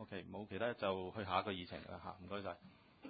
OK， 冇其他就去下一個議程啦嚇，唔該晒。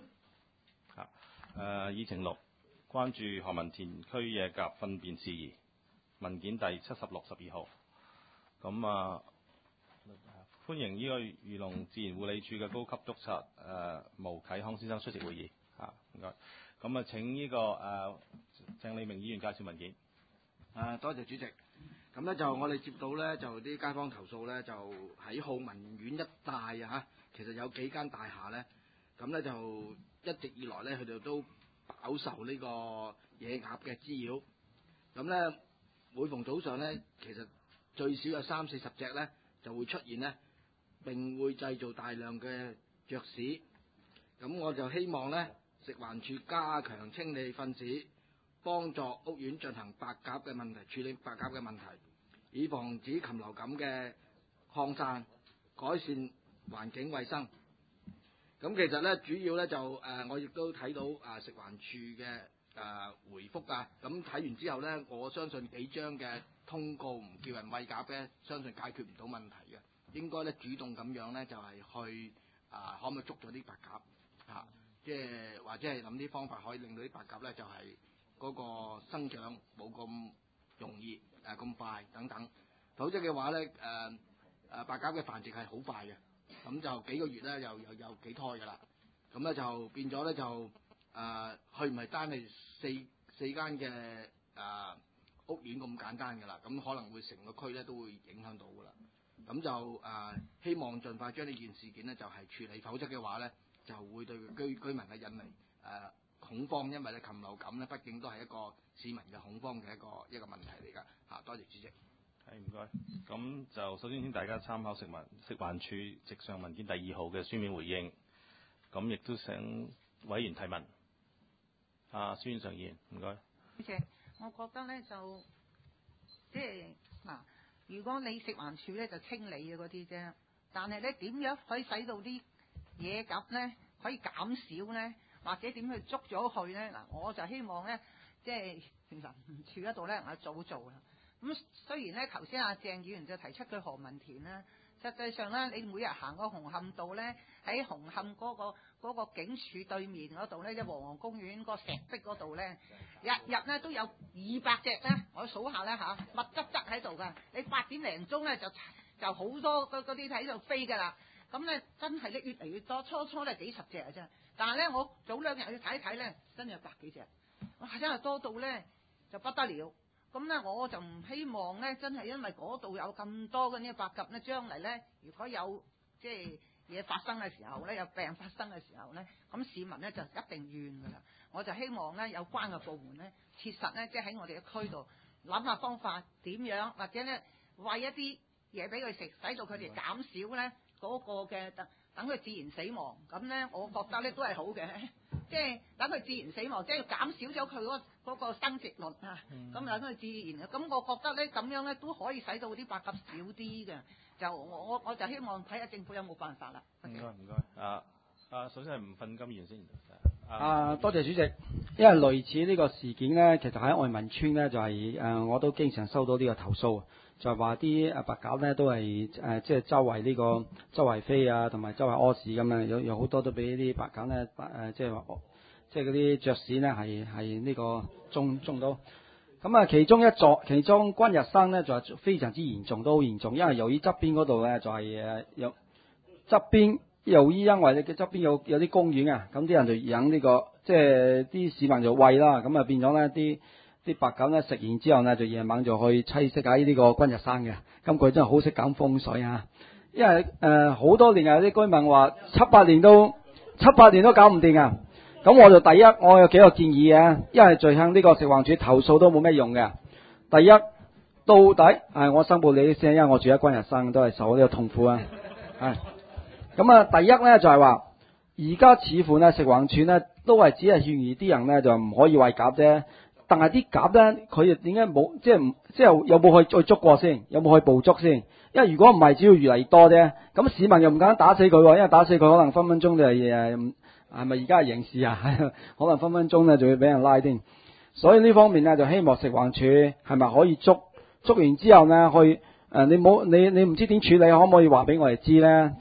議程6，關注何文田區野鴿糞便事宜，文件第76、12號。咁歡迎呢個漁農自然護理署嘅高級督察毛啟康先生出席會議嚇，唔該。咁請呢個鄭利明議員介紹文件。 多謝主席。咁咧就我哋接到咧就啲街坊投訴咧，就喺浩文苑一帶啊，其實有幾間大廈咧，咁咧就一直以來咧佢哋都飽受呢個野鴿嘅滋擾。咁咧每逢早上咧，其實最少有30-40隻咧就會出現咧，並會製造大量嘅雀屎。咁我就希望咧食環署加強清理糞屎，幫助屋苑進行白鴿嘅問題，處理白鴿嘅問題，以防止禽流感嘅擴散，改善環境衛生。咁其實咧，主要咧就我亦都睇到食環署嘅回覆啊。咁睇完之後咧，我相信幾張嘅通告唔叫人餵鴿咧，相信解決唔到問題嘅。應該咧主動咁樣咧，就係去可唔可以捉咗啲白鴿嚇？即係或者係諗啲方法可以令到啲白鴿咧就係嗰個生長冇咁容易咁快等等，否則嘅話咧白鴿嘅繁殖係好快嘅，咁就幾個月咧又有幾胎㗎啦，咁咧就變咗咧就佢唔係單係四間嘅屋苑咁簡單㗎啦，咁可能會成個區咧都會影響到㗎啦，咁就希望盡快將呢件事件咧就係處理，否則嘅話咧就會對居民咧引嚟恐慌，因為咧禽流感咧，畢竟都係一個市民嘅恐慌嘅一個問題嚟㗎嚇。多謝主席。 係唔該。咁就首先請大家參考食環署直上文件第2號嘅書面回應。咁亦都請委員提問。孫遠常議員，唔該。 主席，我覺得咧就即係嗱，如果你食環署咧就清理嘅嗰啲啫，但係咧點樣可以使到啲野鴿咧可以減少咧？或者點去捉咗佢咧？嗱，我就希望咧，即係其實唔處嗰度咧，我早做啦。咁雖然咧，頭先鄭議員就提出佢何文田啦，實際上咧，你每日行過紅磡道咧，喺紅磡嗰個警署對面嗰度咧，即係黃王公園個石壁嗰度咧，日咧都有200隻咧，我數下咧嚇，密質質喺度㗎。你8點零鐘咧就好多嗰啲喺度飛㗎啦。咁咧真係咧越嚟越多，初咧幾十隻啊真係。但係咧，我早2日去睇一睇咧，真係有100幾隻，哇！真係多到咧就不得了。咁咧，我就唔希望咧，真係因為嗰度有咁多嘅呢白鴿咧，將嚟咧，如果有即係嘢發生嘅時候咧，有病發生嘅時候咧，咁市民咧就一定怨㗎啦。我就希望咧，有關嘅部門咧，切實咧，即係喺我哋嘅區度諗下方法點樣，或者咧餵一啲嘢俾佢食，使到佢哋減少咧嗰個嘅等佢自然死亡，咁咧我覺得咧都係好嘅，即係等佢自然死亡，即係減少咗佢嗰個生殖率啊，咁等佢自然，咁我覺得咧咁樣咧都可以使到啲白鴿少啲嘅，就我就希望睇下政府有冇辦法啦。 唔該唔該，首先係吳訓金議員先。 多謝主席，因為類似呢個事件咧，其實喺愛民村咧就係我都經常收到呢個投訴。就係話啲白鴿咧都係即係周圍飛啊，同埋周圍屙屎咁樣，有好多都俾啲白鴿咧即係嗰啲雀屎咧係呢個中到。咁啊，其中軍日生咧就係非常之嚴重，都好嚴重，因為由於側邊嗰度咧就係有側邊，由於因為你嘅側邊有啲公園啊，咁啲人就養呢個即係啲市民就餵啦，咁啊變咗咧啲白鴿咧食完之後呢，就夜晚就去棲息喺呢個軍日山嘅。咁佢真係好識揀風水啊！因為好多年啊，啲居民話7、8年都搞唔掂啊！咁我有幾個建議嘅，因為最向呢個食環署投訴都冇咩用嘅。第一，到底我申報你先，因為我住喺軍日山，都係受呢個痛苦啊！咁啊，第一咧就係話，而家似乎呢食環署呢都係只係勸喻啲人呢就唔可以餵鴿啫。但係啲鴿咧，佢哋點解冇即係有冇去再捉過先？有冇去捕捉先？因為如果唔係，只要越嚟越多啫。咁市民又唔敢打死佢，因為打死佢可能分分鐘就係咪而家係刑事啊？可能分分鐘咧就會俾人拉添。所以呢方面咧就希望食環署係咪可以捉完之後呢，去你唔知點處理，可唔可以話俾我哋知咧？即係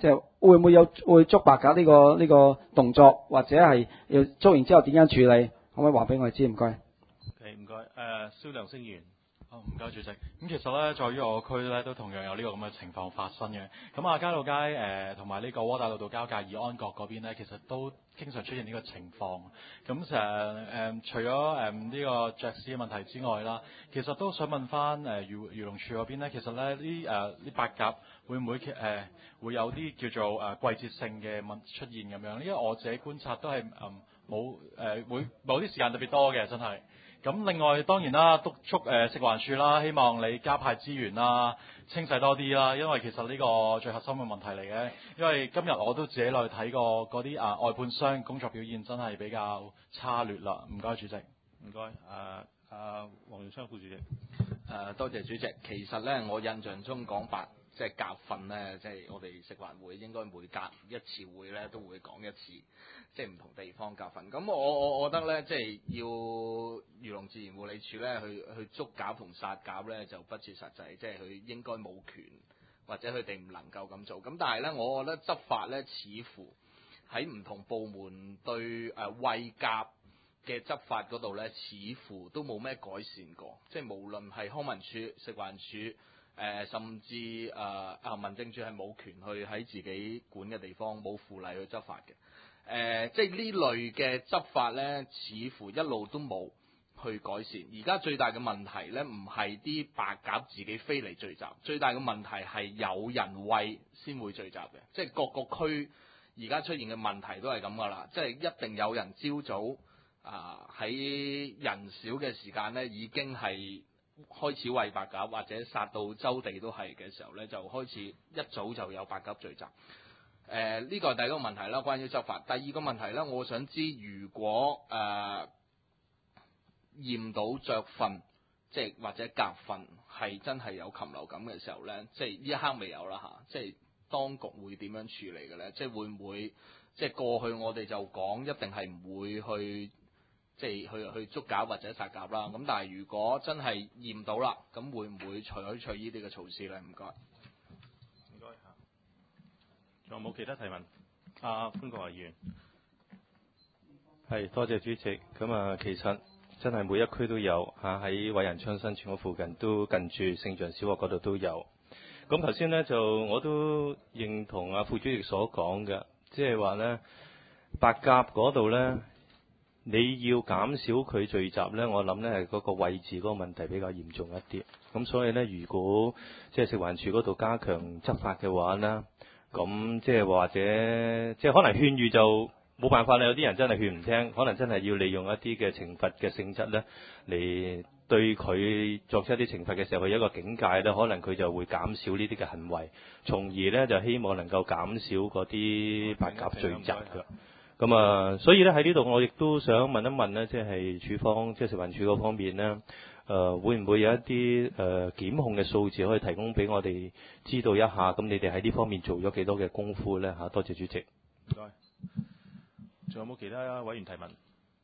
會唔會捉白鴿呢個動作，或者係要捉完之後點樣處理？可唔可以話俾我哋知？唔該。 OK，唔該。蕭亮星議員。 唔該主席。咁其實咧，在於我區咧都同樣有呢個咁嘅情況發生嘅。咁亞皆老街同埋呢個窩打老道交界怡安閣嗰邊咧，其實都經常出現呢個情況。咁除咗呢個雀屎嘅問題之外啦，其實都想問翻漁農署嗰邊咧，其實咧呢白鴿會唔會會有啲叫做季節性嘅出現咁樣？因為我自己觀察都係冇會某啲時間特別多嘅，真係。咁另外當然啦，督促食環署啦，希望你加派資源啦，清洗多啲啦，因為其實呢個最核心嘅問題嚟嘅。因為今日我都自己落去睇過嗰啲外判商工作表現真係比較差劣啦。唔該主席。 唔該。黃元昌副主席。 多謝主席。其實咧，我印象中講即係鴿訓咧，即係我哋食環會應該每隔一次會咧都會講一次，即係唔同地方鴿訓。咁我覺得咧，即係要漁農自然護理署咧去捉鴿同殺鴿咧就不切實際，即係佢應該冇權或者佢哋唔能夠咁做。咁但係咧，我覺得執法咧似乎喺唔同部門對餵鴿嘅執法嗰度咧，似乎都冇咩改善過。即係無論係康文署、食環署。甚至民政處係冇權去喺自己管嘅地方冇附例去執法嘅。即係呢類嘅執法呢，似乎一路都冇去改善。而家最大嘅問題呢，唔係啲白鴿自己飛嚟聚集，最大嘅問題係有人餵先會聚集嘅。即係各個區而家出現嘅問題都係咁噶啦，即係一定有人朝早喺人少嘅時間呢已經係開始餵白鴿，或者殺到周地都係嘅時候呢，就開始一早就有白鴿聚集。呢個係第一個問題啦，關於執法。第二個問題呢，我想知如果驗到雀糞，即係或者鴿糞係真係有禽流感嘅時候呢，即係呢一刻未有啦嚇，即係當局會點樣處理嘅呢？即係會唔會即係過去我哋就講一定係唔會去。即係去捉鴿或者殺鴿啦，咁但係如果真係驗到啦，咁會唔會採取呢啲嘅措施咧？唔該。 唔該嚇。仲有冇其他提問？潘國華議員。 係，多謝主席。咁其實真係每一區都有喺偉人昌新村嗰附近，都近住聖象小學嗰度都有。咁頭先呢，就我都認同副主席所講嘅，即係話呢，白鴿嗰度呢。你要減少佢聚集呢，我諗呢係嗰個位置嗰個問題比較嚴重一啲。咁所以呢，如果即係食環署嗰度加強執法嘅話呢，咁即係或者即係可能勸喻就冇辦法啦。有啲人真係勸唔聽，可能真係要利用一啲嘅懲罰嘅性質呢嚟對佢作出一啲懲罰嘅時候，佢有一個警戒呢，可能佢就會減少呢啲嘅行為，從而呢就希望能夠減少嗰啲白鴿聚集㗎。咁所以咧喺呢度我亦都想問一問咧，即係署方，即係食環署嗰方面咧，會唔會有一啲檢控嘅數字可以提供俾我哋知道一下？咁你哋喺呢方面做咗幾多嘅功夫咧？多謝主席。 唔該。仲有冇其他委員提問？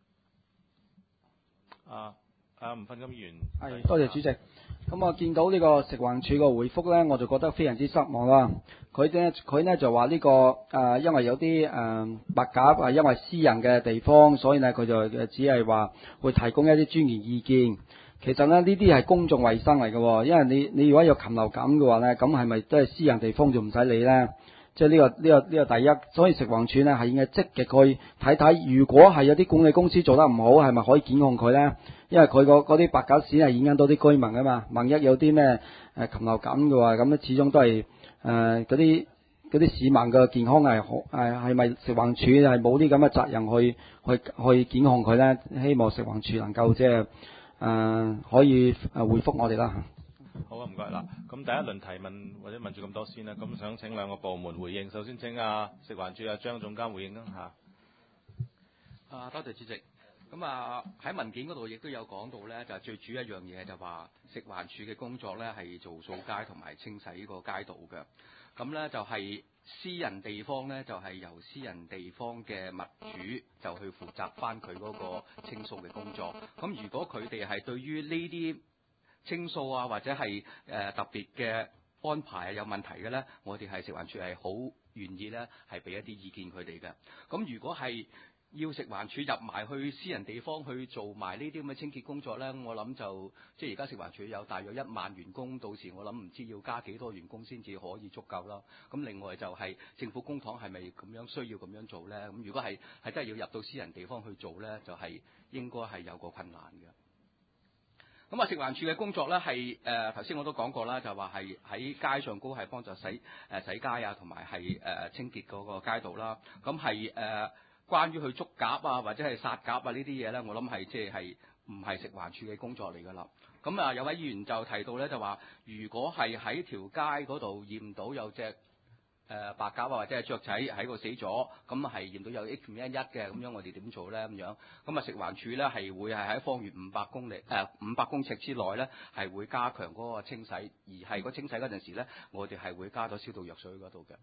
吳訓金議員。 係，多謝主席。咁我見到呢個食環署個回覆咧，我就覺得非常之失望啦。佢呢就話呢個因為有啲白鴿因為私人嘅地方，所以呢佢就只係話會提供一啲專業意見。其實呢啲係公眾衛生嚟嘅，因為你如果有禽流感嘅話呢，咁係咪都係私人地方就唔使理呢？即係呢個第一，所以食環署呢係應該積極去睇睇，如果係有啲管理公司做得唔好，係咪可以檢控佢呢？因為佢嗰啲白鴿屎係影響到啲居民啊嘛，萬一有啲咩禽流感嘅話，咁咧始終都係嗰啲市民嘅健康係咪食環署係冇啲咁嘅責任去檢控佢呢？希望食環署能夠即係可以回覆我哋啦。 好啊，唔該啦。咁第一輪提問或者問住咁多先啦，咁想請兩個部門回應。首先請食環署張總監回應啦嚇。 多謝主席。咁喺文件嗰度亦都有講到咧，就係最主要一樣嘢就話食環署嘅工作咧係做掃街同埋清洗呢個街道嘅。咁咧就係私人地方咧就係由私人地方嘅物主就去負責翻佢嗰個清掃嘅工作。咁如果佢哋係對於呢啲清掃或者係特別嘅安排有問題嘅咧，我哋係食環署係好願意咧係俾一啲意見佢哋嘅。咁如果係要食環署入埋去私人地方去做埋呢啲咁嘅清潔工作咧，我諗就即係而家食環署有大約1萬員工，到時我諗唔知要加幾多員工先至可以足夠啦。咁另外就係政府公帑係咪咁樣需要咁樣做咧？咁如果係真係要入到私人地方去做咧，就係應該係有個困難嘅。咁啊，食環署嘅工作咧係頭先我都講過啦，就話係喺街上高係幫助洗街啊，同埋係清潔嗰個街道啦。咁係關於去捉鴿啊，或者係殺鴿啊呢啲嘢咧，我諗係即係唔係食環署嘅工作嚟㗎啦。咁啊，有位議員就提到咧，就話如果係喺條街嗰度驗到有隻白鴿啊，或者係雀仔喺度死咗，咁係驗到有 H5N1 嘅，咁樣我哋點做咧？咁樣咁啊，食環署咧係會係喺方圓500公尺之內咧係會加強嗰個清洗，而係個清洗嗰陣時咧，我哋係會加咗消毒藥水嗰度嘅。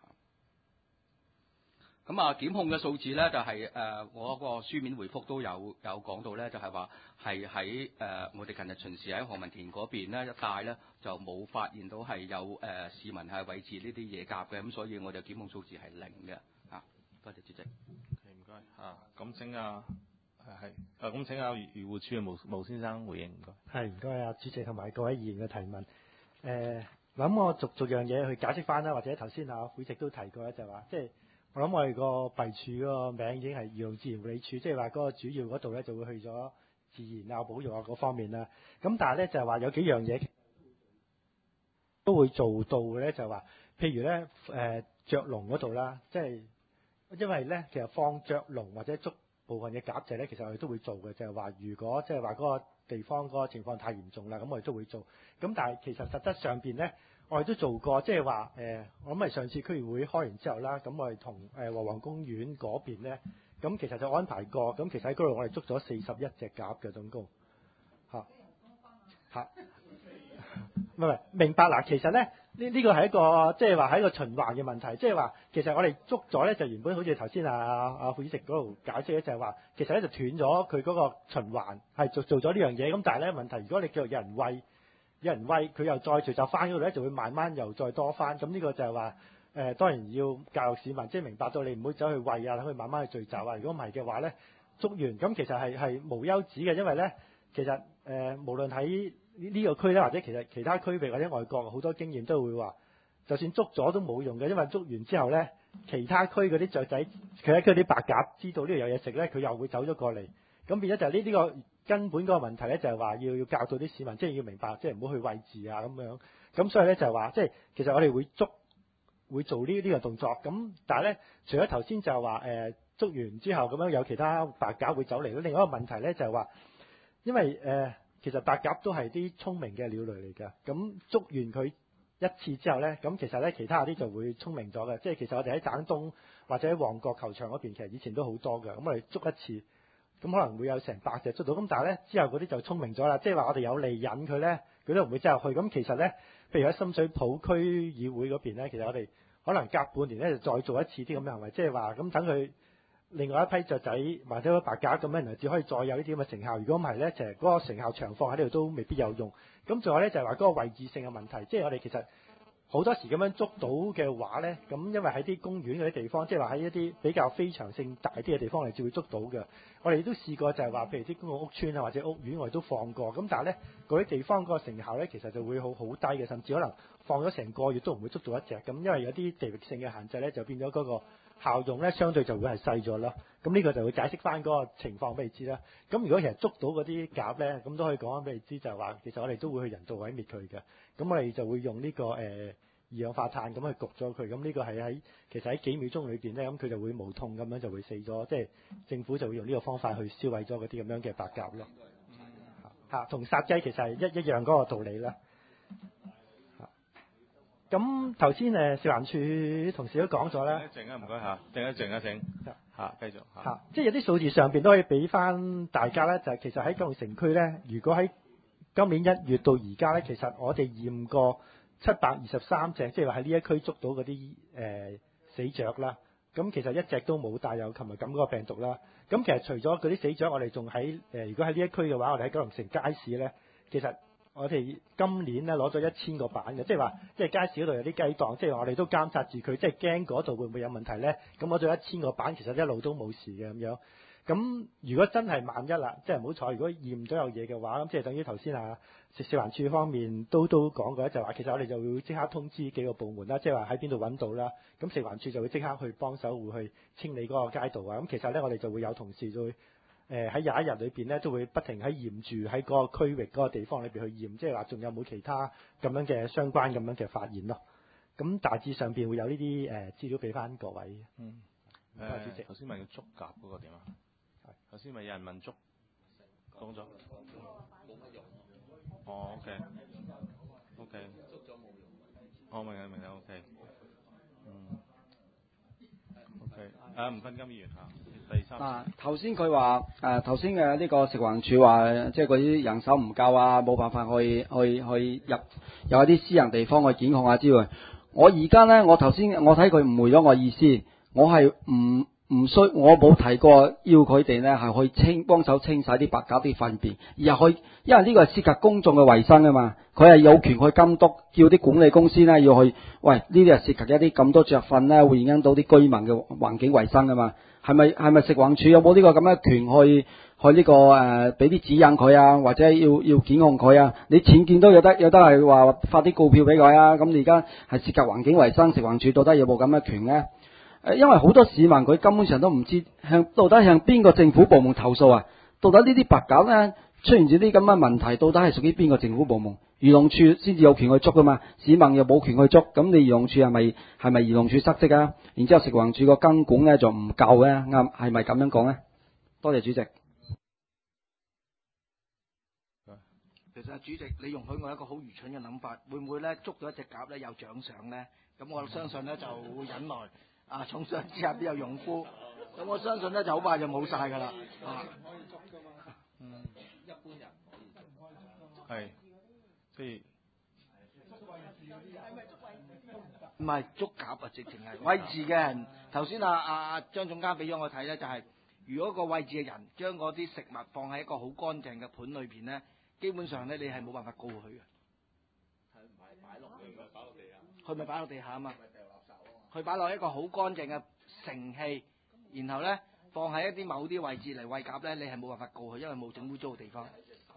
咁啊，檢控嘅數字咧就係我個書面回覆都有講到咧，就係話係喺我哋近日巡視喺何文田嗰邊咧一帶咧就冇發現到係有市民係餵飼呢啲野鴿嘅，咁所以我哋檢控數字係0嘅。多謝主席。 唔該咁請咁請漁護署嘅毛先生回應，唔該。 係唔該啊，主席同埋各位議員嘅提問。咁我逐樣嘢去解釋翻啦，或者頭先會席都提過咧，就話即係。我諗我哋個弊處嗰個名已經係漁農自然護理署，即係話嗰個主要嗰度咧就會去咗自然啊、保育啊嗰方面啦。咁但係咧就係話有幾樣嘢都會做到嘅咧，就係話譬如咧雀籠嗰度啦，即係因為咧其實放雀籠或者捉部分嘅鴿仔咧，其實我哋都會做嘅，就係話如果即係話嗰個地方嗰個情況太嚴重啦，咁我哋都會做。咁但係其實實質上邊咧，我哋都做過，即係話我諗係上次區議會開完之後啦，咁我哋同和黃公園嗰邊咧，咁其實就安排過，咁其實喺嗰度我哋捉咗41隻鴿嘅總共唔係明白嗱，其實咧呢個係一個即係話係一個循環嘅問題，即係話其實我哋捉咗咧就原本好似頭先副主席嗰度解釋咧，就係話其實咧就斷咗佢嗰個循環係做咗呢樣嘢，咁但係咧問題如果你叫有人餵佢又再聚集翻嗰度咧，就會慢慢又再多翻。咁呢個就係話當然要教育市民，即係明白到你唔好走去餵啊，等佢慢慢去聚集啊。如果唔係嘅話咧，捉完咁其實係無休止嘅，因為咧其實無論喺呢個區咧，或者其實其他區域或者外國好多經驗都會話，就算捉咗都冇用嘅，因為捉完之後咧，其他區嗰啲雀仔，其他區啲白鴿知道呢度有嘢食咧，佢又會走咗過嚟。咁變咗就係呢個根本嗰個問題咧，就係話要教導啲市民，即係要明白，即係唔好去餵飼啊咁樣。咁所以咧就係話，即係其實我哋會做呢個動作。咁但係咧，除咗頭先就係話捉完之後咁樣有其他白鴿會走嚟，另外一個問題咧就係話，因為其實白鴿都係啲聰明嘅鳥類嚟㗎。咁捉完佢一次之後咧，咁其實咧其他啲就會聰明咗嘅。即係其實我哋喺省東或者喺旺角球場嗰邊，其實以前都好多㗎。咁我哋捉一次。咁可能會有成100隻捉到，咁但係咧之後嗰啲就聰明咗啦，即係話我哋有利引佢咧，佢都唔會走入去。咁其實咧，譬如喺深水埗區議會嗰邊咧，其實我哋可能隔半年咧就再做一次啲咁嘅行為，即係話咁等佢另外一批雀仔或者白鴿咁樣，然後至可以再有呢啲咁嘅成效。如果唔係咧，其實嗰個成效長放喺呢度都未必有用。咁仲有咧就係話嗰個位置性嘅問題，即係我哋其實好多時咁樣捉到嘅話咧，咁因為喺啲公園嗰啲地方，即係話喺一啲比較非常性大啲嘅地方，我哋就會捉到嘅。我哋都試過就係話，譬如啲公共屋邨啊或者屋苑，我哋都放過。咁但係咧，嗰啲地方嗰個成效咧，其實就會好低嘅，甚至可能放咗成個月都唔會捉到一隻。咁因為有啲地域性嘅限制咧，就變咗嗰個效用咧，相對就會係細咗咯。咁呢個就會解釋翻嗰個情況俾你知啦。咁如果其實捉到嗰啲鴿咧，咁都可以講翻俾你知，就係話其實我哋都會去人道毀滅佢嘅。咁我哋就會用呢個二氧化碳咁去焗咗佢，咁呢個係其實喺幾秒鐘裏邊咧，咁佢就會無痛咁樣就會死咗，即係政府就會用呢個方法去燒毀咗嗰啲咁樣嘅白鴿咯。同殺雞其實係一樣嗰個道理啦。咁頭先食環署同事都講咗啦。 靜一靜啊，唔該嚇，靜一靜啊，請繼續即係有啲數字上邊都可以俾翻大家咧，就係其實喺九龍城區咧，如果喺今年1月到而家咧，其實我哋驗過723隻，即係話喺呢一區捉到嗰啲死雀啦。咁其實一隻都冇帶有琴日咁嗰個病毒啦。咁其實除咗嗰啲死雀，我哋仲喺如果喺呢一區嘅話，我哋喺九龍城街市咧，其實我哋今年咧攞咗1000個板嘅，即係話即係街市嗰度有啲雞檔，即係我哋都監察住佢，即係驚嗰度會唔會有問題咧？咁攞咗1000個板，其實一路都冇事嘅咁樣。咁如果真係萬一啦，即係唔好彩，如果驗咗有嘢嘅話，咁即係等於頭先食環署方面都講過，就話其實我哋就會即刻通知幾個部門啦，即係話喺邊度揾到啦，咁食環署就會即刻去幫手會去清理嗰個街道啊。咁其實咧我哋就會有同事就會喺21日裏邊咧都會不停喺驗住喺嗰個區域嗰個地方裏邊去驗，即係話仲有冇其他咁樣嘅相關咁樣嘅發現咯。咁大致上邊會有呢啲資料俾翻各位。主席， 頭先問嘅竹鴿嗰個點啊？頭先咪有人問竹講咗，冇乜用。哦 ，OK，捉咗冇用。我明啦 ，OK。OK，唔分金議員第三。 頭先佢話頭先嘅呢個食環署話，即係嗰啲人手唔夠啊，冇辦法去入有一啲私人地方去檢控啊之類。我而家咧，我頭先我睇佢誤會咗我意思，我係我冇提過要佢哋咧係去幫手清洗啲白鴿啲糞便，而係因為呢個係涉及公眾嘅衛生啊嘛，佢係有權去監督，叫啲管理公司咧要去，喂，呢啲係涉及一啲咁多雀糞咧，會影響到啲居民嘅環境衛生啊嘛，係咪食環署有冇呢個咁嘅權去呢個俾啲指引佢啊，或者要檢控佢啊？你僭建都有得係話發啲告票俾佢啊？咁你而家係涉及環境衛生，食環署到底有冇咁嘅權咧？因為好多市民佢根本上都唔知到底向邊個政府部門投訴啊？到底呢啲白鴿咧出現咗啲咁嘅問題，到底係屬於邊個政府部門？漁農處先至有權去捉噶嘛，市民又冇權去捉，咁你漁農處係咪漁農處失職啊？然之後食環署個監管咧就唔夠咧，啱係咪咁樣講咧？多謝主席。 其實主席，你容許我一個好愚蠢嘅諗法，會唔會咧捉到一隻鴿咧有獎賞咧？咁我相信咧就會引來重賞之下必有勇夫。咁我相信咧就好快就冇晒㗎啦。 一般人可以做。 係，即係唔係捉鴿啊，直情係餵飼嘅人。頭先張總監俾咗我睇咧，就係如果個餵飼嘅人將嗰啲食物放喺一個好乾淨嘅盤裏邊咧，基本上咧你係冇辦法告佢嘅。係唔係擺落去？擺落地下。佢咪擺落地下啊嘛。佢擺落一個好乾淨嘅盛器，然後咧放喺一啲某啲位置嚟餵鴿咧，你係冇辦法告佢，因為冇整污糟嘅地方。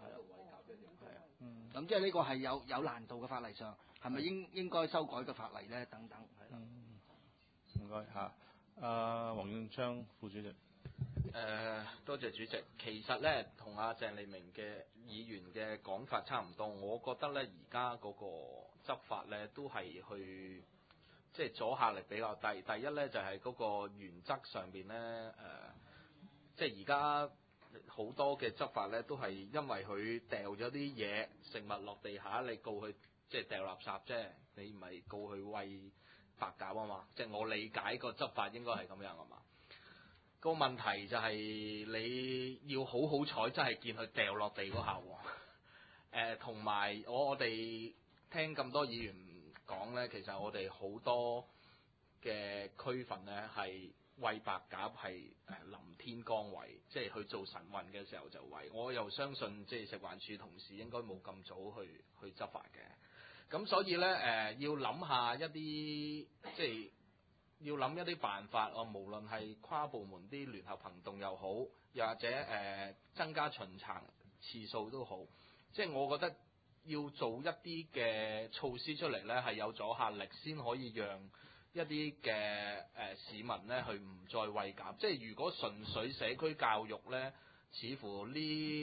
咁即係呢個係有難度嘅法例上，係咪應該修改嘅法例咧？等等，係啦。 唔該嚇，黃永昌副主席。 多謝主席。其實咧，同阿鄭利明嘅議員嘅講法差唔多。我覺得咧，而家嗰個執法咧，都係去即係阻嚇力比較低。第一咧就係嗰個原則上邊咧，即係而家好多嘅執法咧，都係因為佢掉咗啲嘢食物落地下，你告佢即係掉垃圾啫，你唔係告佢餵白鴿啊嘛。即係我理解個執法應該係咁樣啊嘛。個問題就係你要好彩，真係見佢掉落地嗰下喎。同埋我哋聽咁多議員講咧，其實我哋好多嘅區份咧係餵白鴿係臨天光餵，即係去做晨運嘅時候就餵。我又相信即係食環署同事應該冇咁早去執法嘅。咁所以咧要諗下一啲即係。要諗一啲辦法，無論係跨部門啲聯合行動又好，又或者增加巡查次數都好，即係我覺得要做一啲嘅措施出嚟呢，係有阻嚇力，先可以讓一啲嘅市民呢去唔再餵鴿。即係如果純粹社區教育呢，似乎呢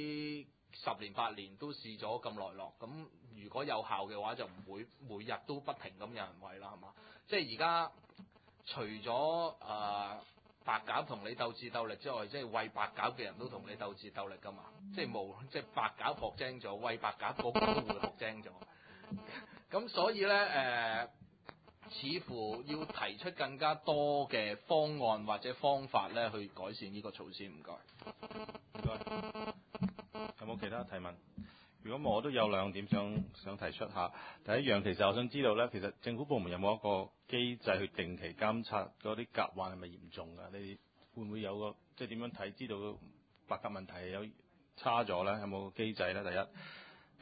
10年8年都試咗咁耐落，咁如果有效嘅話，就唔會每日都不停咁有人餵啦，係嘛？即係而家。除咗白鴿同你鬥智鬥力之外，即係餵白鴿嘅人都同你鬥智鬥力噶嘛，即係白鴿學精咗，餵白鴿個個都會學精咗。咁所以咧似乎要提出更加多嘅方案或者方法咧，去改善呢個措施。唔該。 唔該。有冇其他提問？如果我都有2點想提出下。第一樣，其實我想知道咧，其實政府部門有冇一個機制去定期監察嗰啲鴿患係咪嚴重㗎？你會唔會有個即係點樣睇知道白鴿問題有差咗咧？有冇個機制咧？第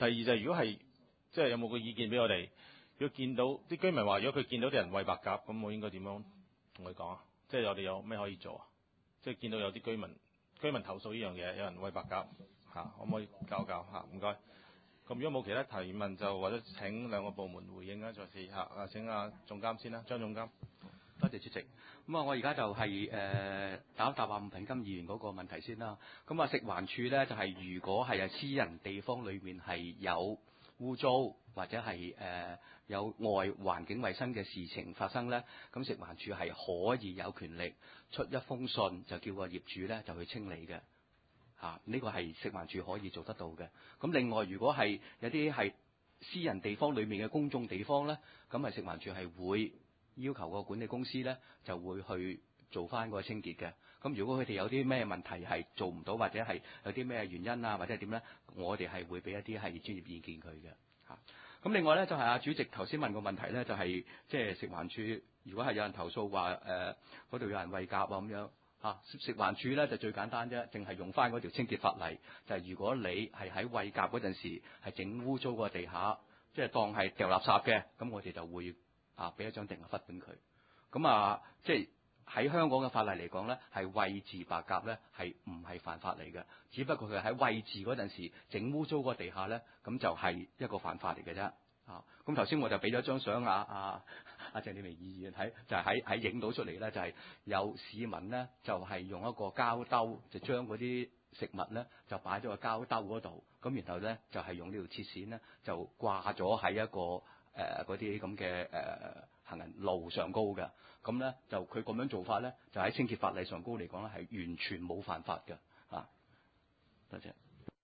第二就係如果係即係有冇個意見俾我哋？如果見到啲居民話，如果佢見到啲人餵白鴿，咁我應該點樣同佢講啊？即係我哋有咩可以做啊？即係見到有啲居民投訴呢樣嘢，有人餵白鴿嚇，可唔可以教教嚇？唔該。咁如果冇其他提問，就或者請兩個部門回應啦，再試下啊，請總監先啦，張總監。 多謝主席。咁啊，我而家就係答一答吳平金議員嗰個問題先啦。咁啊，食環署咧就係如果係私人地方裏面係有污糟或者係有外環境衛生嘅事情發生咧，咁食環署係可以有權力出一封信，就叫個業主咧就去清理嘅。呢個係食環署可以做得到嘅。咁另外，如果係有啲係私人地方裏面嘅公眾地方咧，咁係食環署係會要求個管理公司咧就會去做翻個清潔嘅。咁如果佢哋有啲咩問題係做唔到，或者係有啲咩原因啊，或者係點咧，我哋係會俾一啲係專業意見佢嘅嚇。咁另外咧就係主席頭先問個問題咧，就係即係食環署如果係有人投訴話嗰度有人餵鴿啊咁樣嚇，食環署咧就最簡單啫，淨係用翻嗰條清潔法例，就係如果你係喺餵鴿嗰陣時係整污糟個地下，即係當係掉垃圾嘅，咁我哋就會俾一張定額罰款佢。咁即係喺香港嘅法例嚟講咧，係餵飼白鴿咧係唔係犯法嚟嘅？只不過佢喺餵飼嗰陣時整污糟個地下咧，咁就係一個犯法嚟嘅啫。咁頭先我就俾咗張相鄭麗薇議員睇，就係喺影到出嚟咧，就係有市民咧就係用一個膠兜，就將嗰啲食物咧就擺咗個膠兜嗰度，咁然後咧就係用呢條鐵線咧就掛咗喺一個嗰啲咁嘅行人路上高嘅，咁咧就佢咁樣做法咧，就喺清潔法例上高嚟講咧係完全冇犯法嘅。多謝。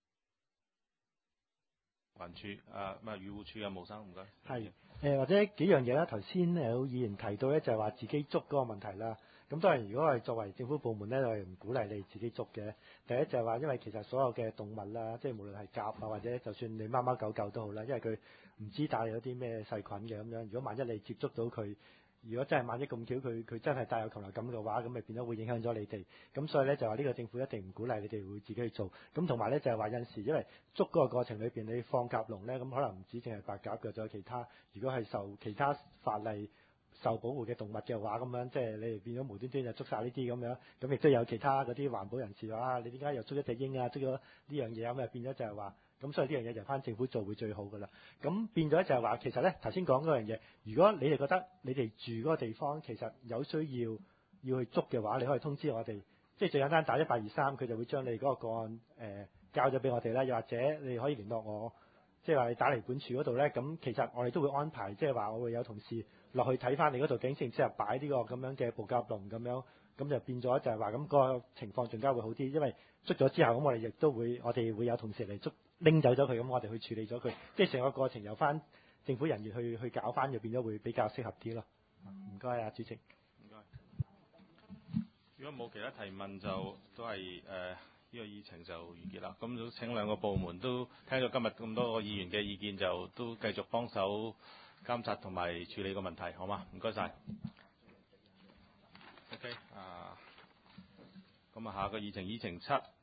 環署漁護署嘅毛生，唔該。 係或者幾樣嘢啦。頭先有議員提到咧，就係話自己捉嗰個問題啦。咁當然，如果係作為政府部門咧，我哋唔鼓勵你自己捉嘅。第一就係話，因為其實所有嘅動物啦，即係無論係鴿啊，或者就算你貓貓狗狗都好啦，因為佢唔知帶有啲咩細菌嘅咁樣。如果萬一你接觸到佢，如果真係萬一咁巧，佢真係帶有禽流感嘅話，咁咪變咗會影響咗你哋。咁所以咧就話呢個政府一定唔鼓勵你哋會自己去做。咁同埋咧就係話有陣時，因為捉嗰個過程裏邊你放鴿籠咧，咁可能唔止淨係白鴿嘅，仲有其他。如果係受其他法例受保護嘅動物嘅話，咁樣即係你哋變咗無端端就捉晒呢啲咁樣。咁亦都有其他嗰啲環保人士話你點解又捉一隻鷹啊？捉咗呢樣嘢咁，變咗就係話。咁所以呢樣嘢由翻政府做會最好噶啦。咁變咗就係話，其實咧頭先講嗰樣嘢，如果你哋覺得你哋住嗰個地方其實有需要去捉嘅話，你可以通知我哋。即係最簡單打1823，佢就會將你嗰個個案交咗俾我哋啦。又或者你可以聯絡我，即係話你打嚟本處嗰度咧。咁其實我哋都會安排，即係話我會有同事落去睇翻你嗰度究竟適唔適合擺呢個咁樣嘅捕鴿籠咁樣。咁就變咗就係話咁個情況更加會好啲，因為捉咗之後，咁我哋亦都會有同事嚟捉拎走咗佢，咁我哋去處理咗佢，即係成個過程由翻政府人員去搞翻，就變咗會比較適合啲咯。唔該啊，主席。 唔該。如果冇其他提問，就都係呢個議程就完結啦。咁都請兩個部門都聽咗今日咁多個議員嘅意見，就都繼續幫手監察同埋處理個問題，好嗎？唔該晒。OK，咁下個議程7。